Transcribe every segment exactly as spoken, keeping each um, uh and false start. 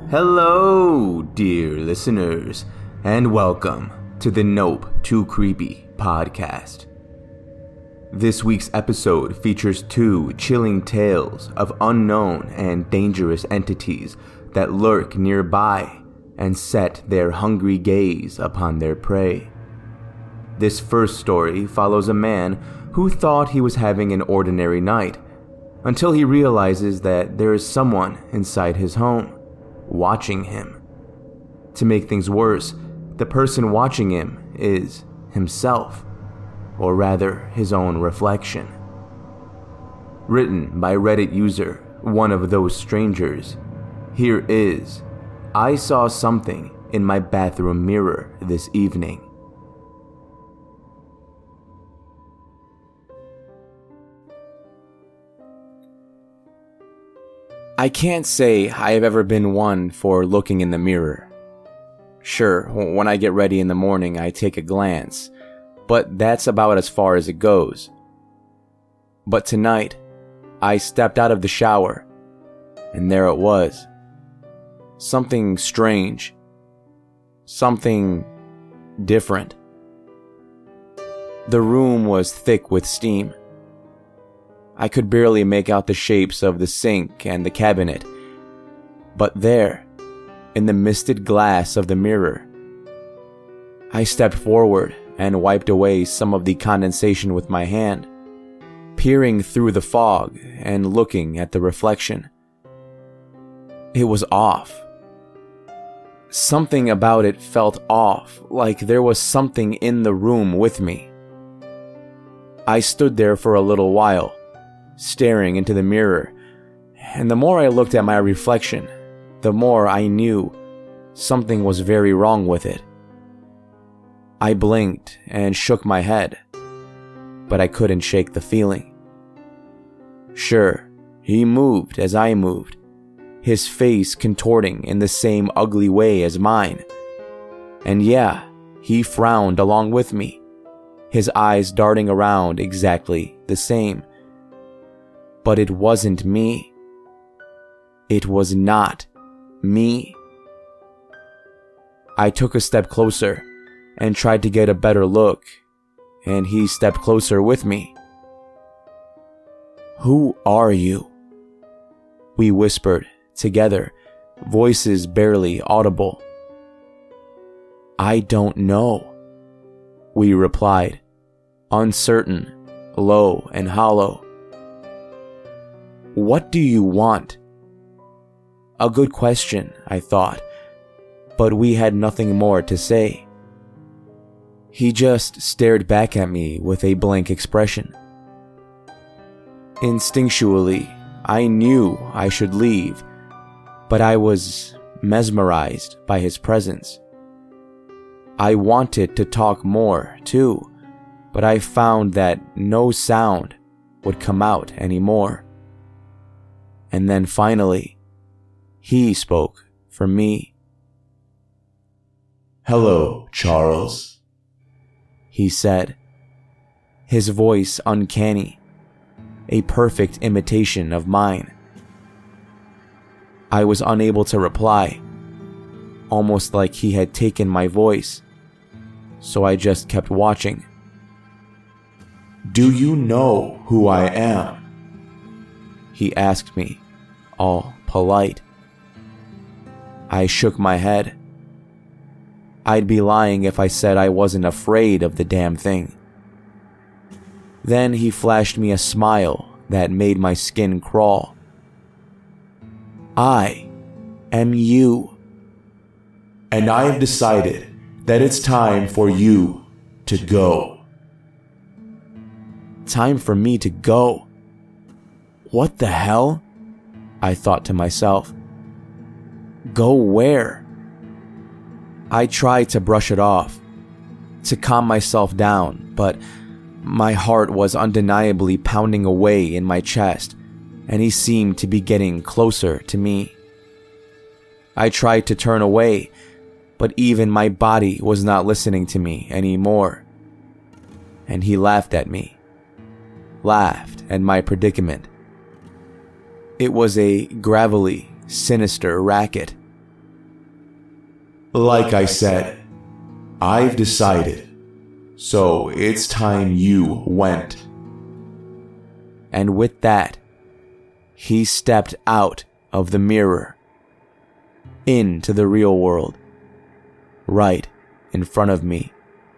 Hello, dear listeners, and welcome to the Nope Too Creepy podcast. This week's episode features two chilling tales of unknown and dangerous entities that lurk nearby and set their hungry gaze upon their prey. This first story follows a man who thought he was having an ordinary night until he realizes that there is someone inside his home watching him. To make things worse, the person watching him is himself, or rather his own reflection. Written by Reddit user One of Those Strangers, here is I Saw Something in My Bathroom Mirror This Evening. I can't say I have ever been one for looking in the mirror. Sure, when I get ready in the morning, I take a glance, but that's about as far as it goes. But tonight, I stepped out of the shower, and there it was. Something strange. Something different. The room was thick with steam. I could barely make out the shapes of the sink and the cabinet. But there, in the misted glass of the mirror, I stepped forward and wiped away some of the condensation with my hand, peering through the fog and looking at the reflection. It was off. Something about it felt off, like there was something in the room with me. I stood there for a little while, staring into the mirror, and the more I looked at my reflection, the more I knew something was very wrong with it. I blinked and shook my head, but I couldn't shake the feeling. Sure, he moved as I moved, his face contorting in the same ugly way as mine. And yeah, he frowned along with me, his eyes darting around exactly the same. But it wasn't me. It was not me. I took a step closer and tried to get a better look, and he stepped closer with me. "Who are you?" we whispered together, voices barely audible. "I don't know," we replied, uncertain, low and hollow. "What do you want?" A good question, I thought, but we had nothing more to say. He just stared back at me with a blank expression. Instinctually, I knew I should leave, but I was mesmerized by his presence. I wanted to talk more, too, but I found that no sound would come out anymore. And then finally, he spoke for me. "Hello, Charles," he said, his voice uncanny, a perfect imitation of mine. I was unable to reply, almost like he had taken my voice, so I just kept watching. "Do you know who I am?" he asked me, all polite. I shook my head. I'd be lying if I said I wasn't afraid of the damn thing. Then he flashed me a smile that made my skin crawl. "I am you." "And I have decided that it's time for you to go." Time for me to go? What the hell? I thought to myself. Go where? I tried to brush it off, to calm myself down, but my heart was undeniably pounding away in my chest, and he seemed to be getting closer to me. I tried to turn away, but even my body was not listening to me anymore. And he laughed at me, laughed at my predicament. It was a gravelly, sinister racket, Like I said, I've decided, so it's time you went. And with that, he stepped out of the mirror, into the real world, right in front of me.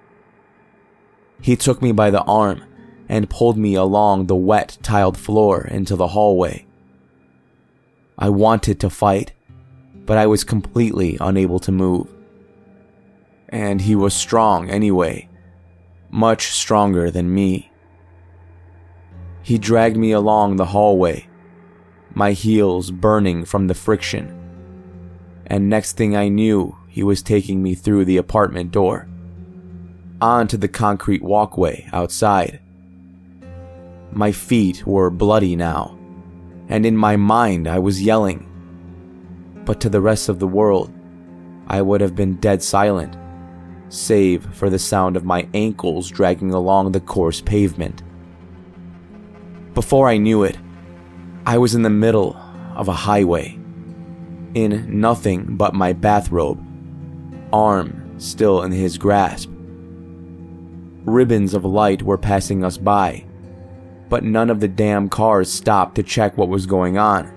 He took me by the arm and pulled me along the wet tiled floor into the hallway. I wanted to fight, but I was completely unable to move. And he was strong anyway, much stronger than me. He dragged me along the hallway, my heels burning from the friction. And next thing I knew, he was taking me through the apartment door, onto the concrete walkway outside. My feet were bloody now, and in my mind I was yelling. But to the rest of the world, I would have been dead silent, save for the sound of my ankles dragging along the coarse pavement. Before I knew it, I was in the middle of a highway, in nothing but my bathrobe, arm still in his grasp. Ribbons of light were passing us by, but none of the damn cars stopped to check what was going on.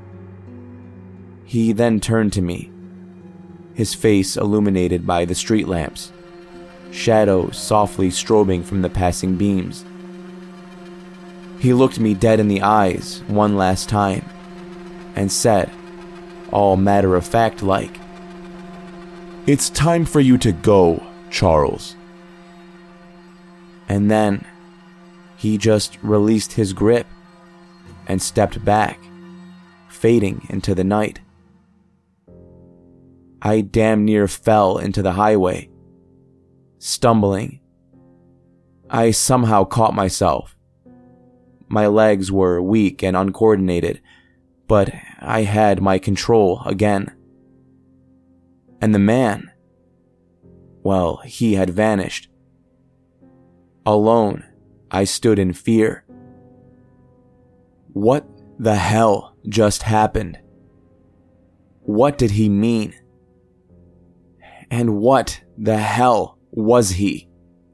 He then turned to me, his face illuminated by the street lamps, shadows softly strobing from the passing beams. He looked me dead in the eyes one last time, and said, all matter-of-fact like, "It's time for you to go, Charles." And then he just released his grip and stepped back, fading into the night. I damn near fell into the highway, stumbling. I somehow caught myself. My legs were weak and uncoordinated, but I had my control again. And the man, well, he had vanished. Alone, I stood in fear. What the hell just happened? What did he mean? And what the hell was he?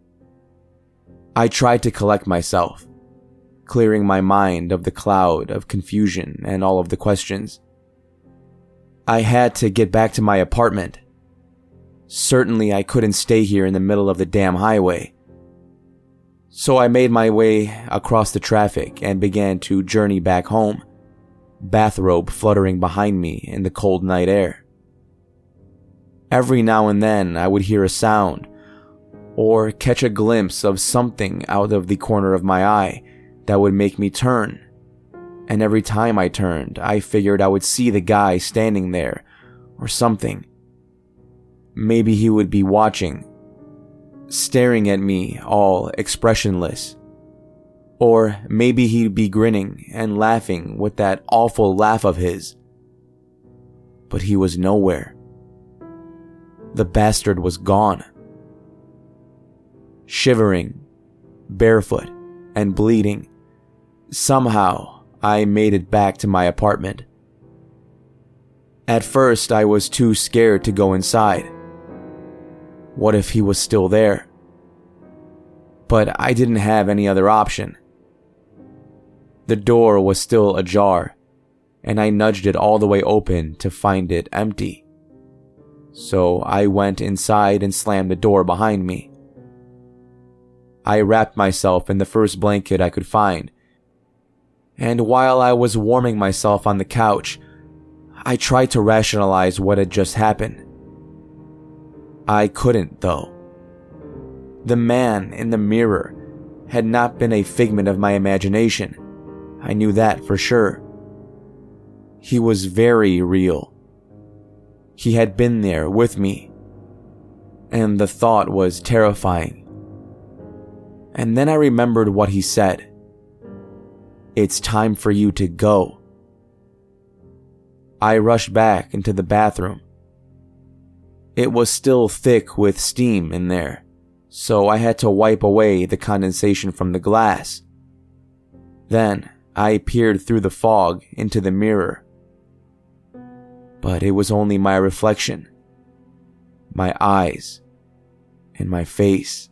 I tried to collect myself, clearing my mind of the cloud of confusion and all of the questions. I had to get back to my apartment. Certainly I couldn't stay here in the middle of the damn highway. So I made my way across the traffic and began to journey back home, bathrobe fluttering behind me in the cold night air. Every now and then I would hear a sound, or catch a glimpse of something out of the corner of my eye that would make me turn. And every time I turned, I figured I would see the guy standing there, or something. Maybe he would be watching, staring at me all expressionless. Or maybe he'd be grinning and laughing with that awful laugh of his. But he was nowhere. The bastard was gone. Shivering, barefoot, and bleeding, somehow I made it back to my apartment. At first, I was too scared to go inside. What if he was still there? But I didn't have any other option. The door was still ajar, and I nudged it all the way open to find it empty. So I went inside and slammed the door behind me. I wrapped myself in the first blanket I could find, and while I was warming myself on the couch, I tried to rationalize what had just happened. I couldn't, though. The man in the mirror had not been a figment of my imagination. I knew that for sure. He was very real. He had been there with me, and the thought was terrifying. And then I remembered what he said. It's time for you to go. I rushed back into the bathroom. It was still thick with steam in there, so I had to wipe away the condensation from the glass. Then I peered through the fog into the mirror. But it was only my reflection. my eyes, and my face.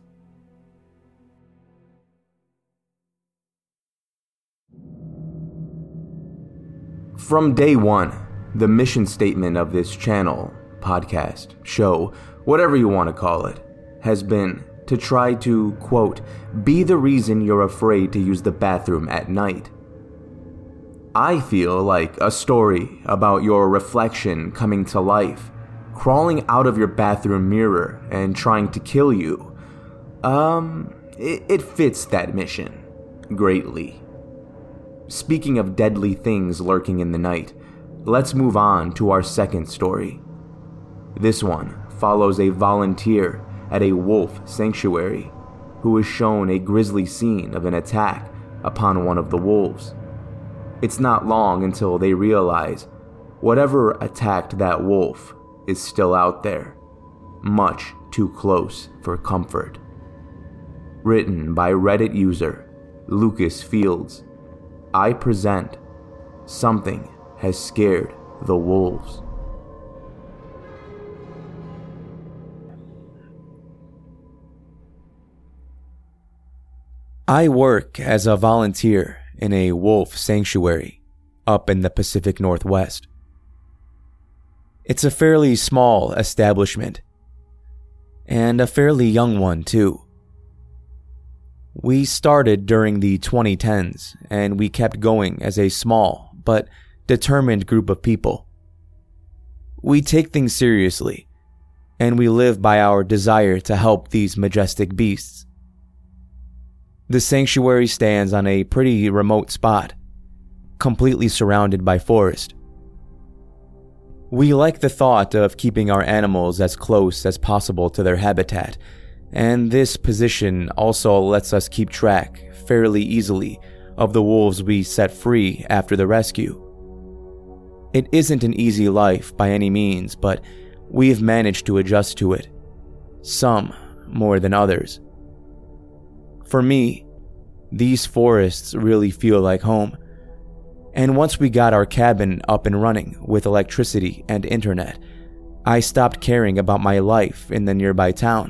From day one, the mission statement of this channel, podcast, show, whatever you want to call it, has been to try to, quote, be the reason you're afraid to use the bathroom at night. I feel like a story about your reflection coming to life, crawling out of your bathroom mirror and trying to kill you. Um, it, it fits that mission greatly. Speaking of deadly things lurking in the night, let's move on to our second story. This one follows a volunteer at a wolf sanctuary who is shown a grisly scene of an attack upon one of the wolves. It's not long until they realize whatever attacked that wolf is still out there, much too close for comfort. Written by Reddit user Lucas Fields, I present Something Has Scared the Wolves. I work as a volunteer in a wolf sanctuary up in the Pacific Northwest. It's a fairly small establishment, and a fairly young one too. We started during the twenty tens, and we kept going as a small but determined group of people. We take things seriously, and we live by our desire to help these majestic beasts. The sanctuary stands on a pretty remote spot, completely surrounded by forest. We like the thought of keeping our animals as close as possible to their habitat, and this position also lets us keep track fairly easily of the wolves we set free after the rescue. It isn't an easy life by any means, but we've managed to adjust to it, some more than others. For me, these forests really feel like home, and once we got our cabin up and running with electricity and internet, I stopped caring about my life in the nearby town.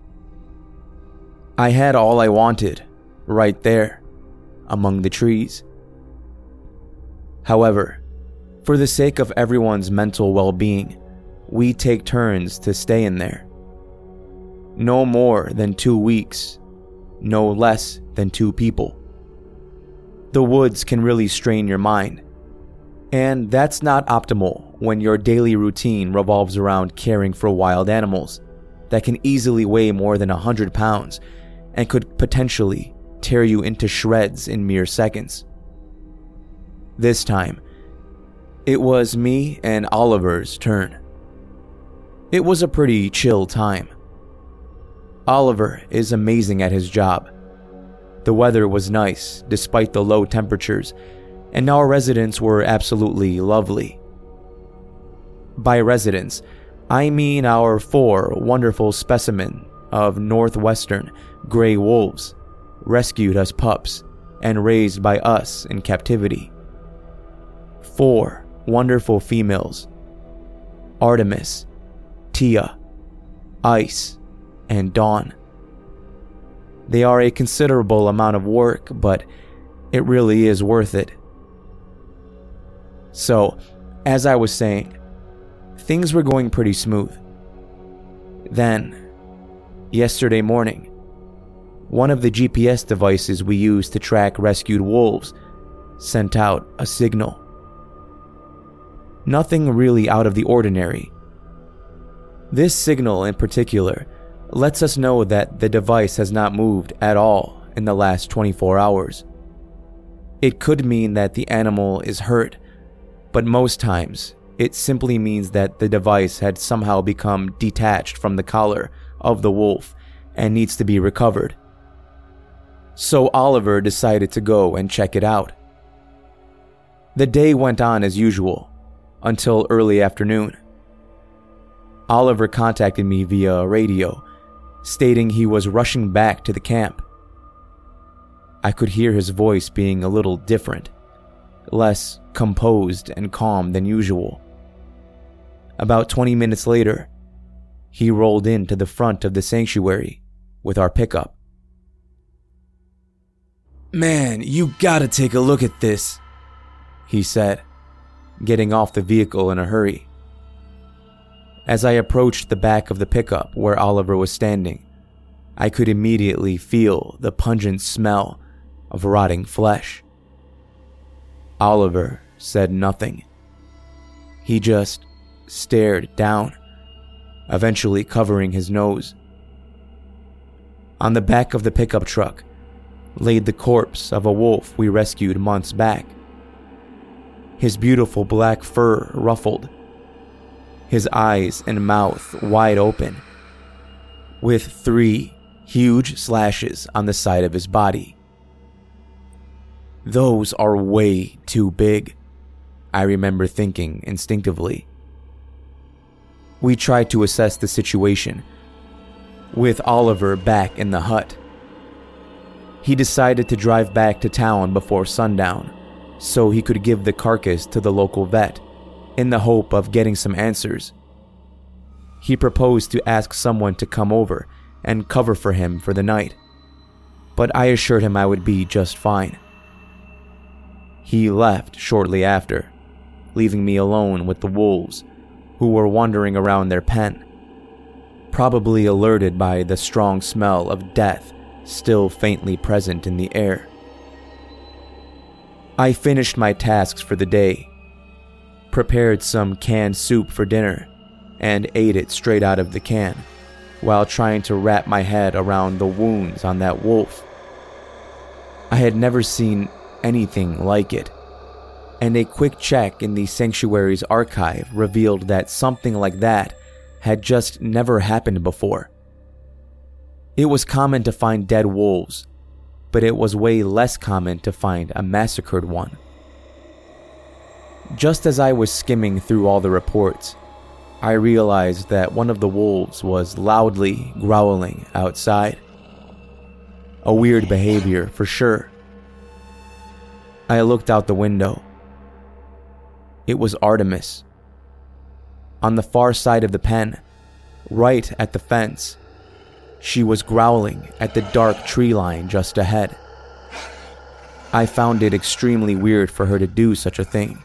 I had all I wanted, right there, among the trees. However, for the sake of everyone's mental well-being, we take turns to stay in there. No more than two weeks, no less than two people. The woods can really strain your mind, and that's not optimal when your daily routine revolves around caring for wild animals that can easily weigh more than a hundred pounds and could potentially tear you into shreds in mere seconds. This time, it was me and Oliver's turn. It was a pretty chill time. Oliver is amazing at his job. The weather was nice despite the low temperatures, and our residents were absolutely lovely. By residents, I mean our four wonderful specimens of northwestern gray wolves, rescued as pups and raised by us in captivity. Four wonderful females: Artemis, Tia, Ice, and Dawn. They are a considerable amount of work, but it really is worth it. So, as I was saying, things were going pretty smooth. Then, yesterday morning, one of the G P S devices we use to track rescued wolves sent out a signal. Nothing really out of the ordinary. This signal in particular lets us know that the device has not moved at all in the last twenty-four hours. It could mean that the animal is hurt, but most times it simply means that the device had somehow become detached from the collar of the wolf and needs to be recovered. So Oliver decided to go and check it out. The day went on as usual until early afternoon. Oliver contacted me via radio, stating he was rushing back to the camp. I could hear his voice being a little different, less composed and calm than usual. About twenty minutes later, he rolled into the front of the sanctuary with our pickup. "Man, you gotta take a look at this," he said, getting off the vehicle in a hurry. As I approached the back of the pickup where Oliver was standing, I could immediately feel the pungent smell of rotting flesh. Oliver said nothing. He just stared down, eventually covering his nose. On the back of the pickup truck laid the corpse of a wolf we rescued months back. His beautiful black fur ruffled, his eyes and mouth wide open, with three huge slashes on the side of his body. Those are way too big, I remember thinking instinctively. We tried to assess the situation, with Oliver back in the hut. He decided to drive back to town before sundown, so he could give the carcass to the local vet, in the hope of getting some answers. He proposed to ask someone to come over and cover for him for the night, but I assured him I would be just fine. He left shortly after, leaving me alone with the wolves, who were wandering around their pen, probably alerted by the strong smell of death still faintly present in the air. I finished my tasks for the day, prepared some canned soup for dinner, and ate it straight out of the can, while trying to wrap my head around the wounds on that wolf. I had never seen anything like it, and a quick check in the sanctuary's archive revealed that something like that had just never happened before. It was common to find dead wolves, but it was way less common to find a massacred one. Just as I was skimming through all the reports, I realized that one of the wolves was loudly growling outside. A weird behavior for sure. I looked out the window. It was Artemis. On the far side of the pen, right at the fence, she was growling at the dark tree line just ahead. I found it extremely weird for her to do such a thing.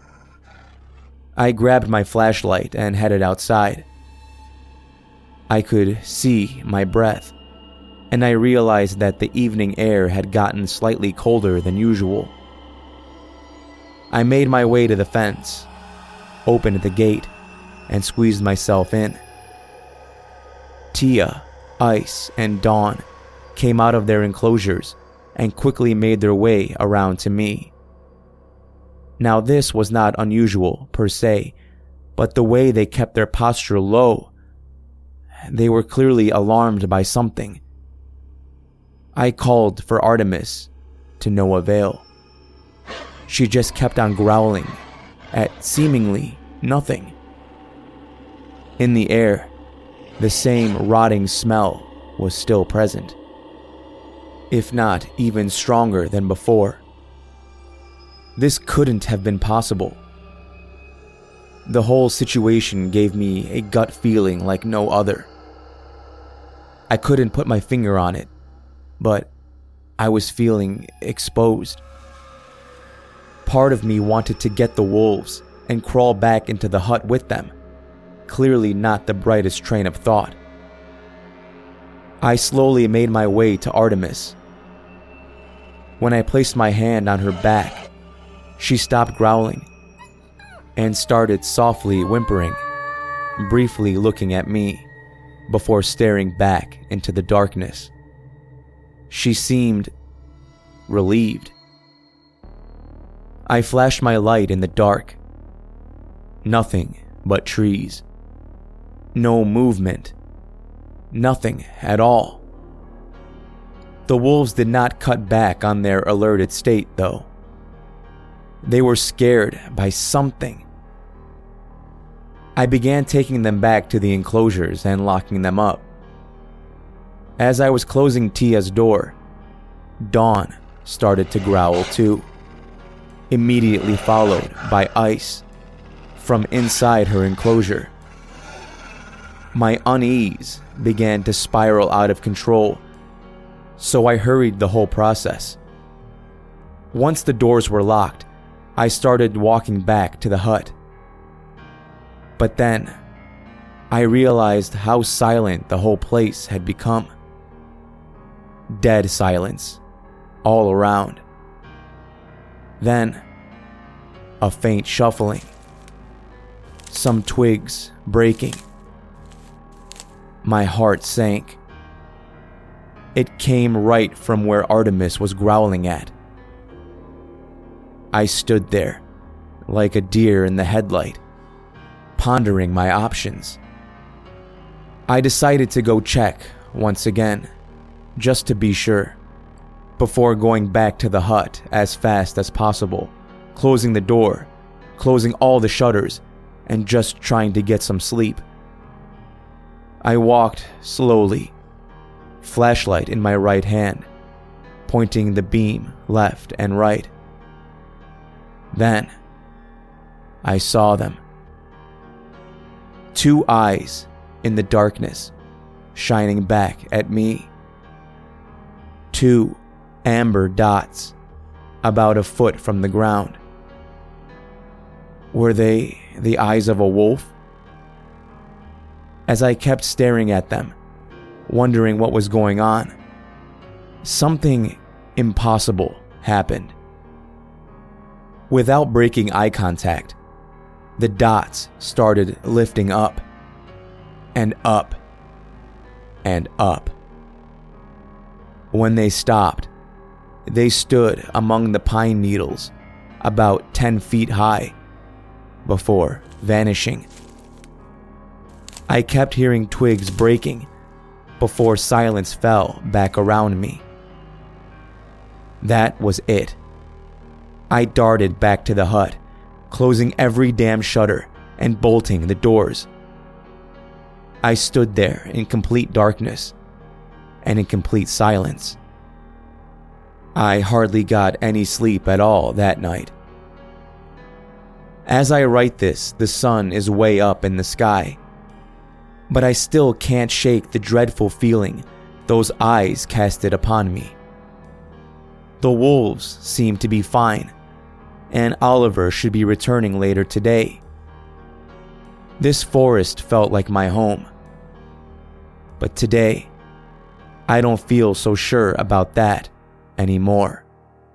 I grabbed my flashlight and headed outside. I could see my breath, and I realized that the evening air had gotten slightly colder than usual. I made my way to the fence, opened the gate, and squeezed myself in. Tia, Ice, and Dawn came out of their enclosures and quickly made their way around to me. Now this was not unusual per se, but the way they kept their posture low, they were clearly alarmed by something. I called for Artemis, to no avail. She just kept on growling at seemingly nothing. In the air, the same rotting smell was still present, if not even stronger than before. This couldn't have been possible. The whole situation gave me a gut feeling like no other. I couldn't put my finger on it, but I was feeling exposed. Part of me wanted to get the wolves and crawl back into the hut with them. Clearly not the brightest train of thought. I slowly made my way to Artemis. When I placed my hand on her back, she stopped growling and started softly whimpering, briefly looking at me before staring back into the darkness. She seemed relieved. I flashed my light in the dark. Nothing but trees. No movement. Nothing at all. The wolves did not cut back on their alerted state, though. They were scared by something. I began taking them back to the enclosures and locking them up. As I was closing Tia's door, Dawn started to growl too, immediately followed by Ice from inside her enclosure. My unease began to spiral out of control, so I hurried the whole process. Once the doors were locked, I started walking back to the hut. But then, I realized how silent the whole place had become. Dead silence, all around. Then, a faint shuffling. Some twigs breaking. My heart sank. It came right from where Artemis was growling at. I stood there, like a deer in the headlight, pondering my options. I decided to go check once again, just to be sure, before going back to the hut as fast as possible, closing the door, closing all the shutters, and just trying to get some sleep. I walked slowly, flashlight in my right hand, pointing the beam left and right. Then, I saw them. Two eyes in the darkness, shining back at me. Two amber dots, about a foot from the ground. Were they the eyes of a wolf? As I kept staring at them, wondering what was going on, something impossible happened. Without breaking eye contact, the dots started lifting up, and up, and up. When they stopped, they stood among the pine needles, about ten feet high, before vanishing. I kept hearing twigs breaking before silence fell back around me. That was it. I darted back to the hut, closing every damn shutter and bolting the doors. I stood there in complete darkness and in complete silence. I hardly got any sleep at all that night. As I write this, the sun is way up in the sky, but I still can't shake the dreadful feeling those eyes casted upon me. The wolves seem to be fine, and Oliver should be returning later today. This forest felt like my home, but today, I don't feel so sure about that anymore.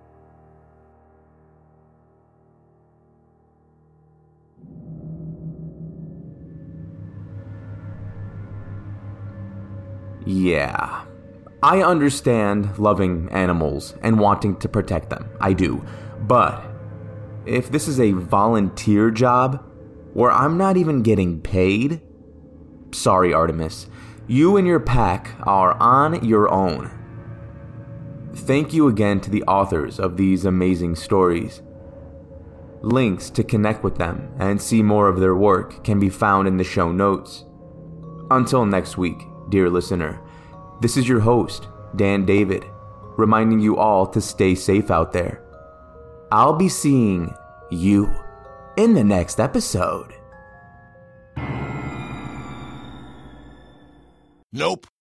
Yeah, I understand loving animals and wanting to protect them. I do. But if this is a volunteer job where I'm not even getting paid, sorry, Artemis, you and your pack are on your own. Thank you again to the authors of these amazing stories. Links to connect with them and see more of their work can be found in the show notes. Until next week, dear listener, this is your host, Dan David, reminding you all to stay safe out there. I'll be seeing you in the next episode. Nope.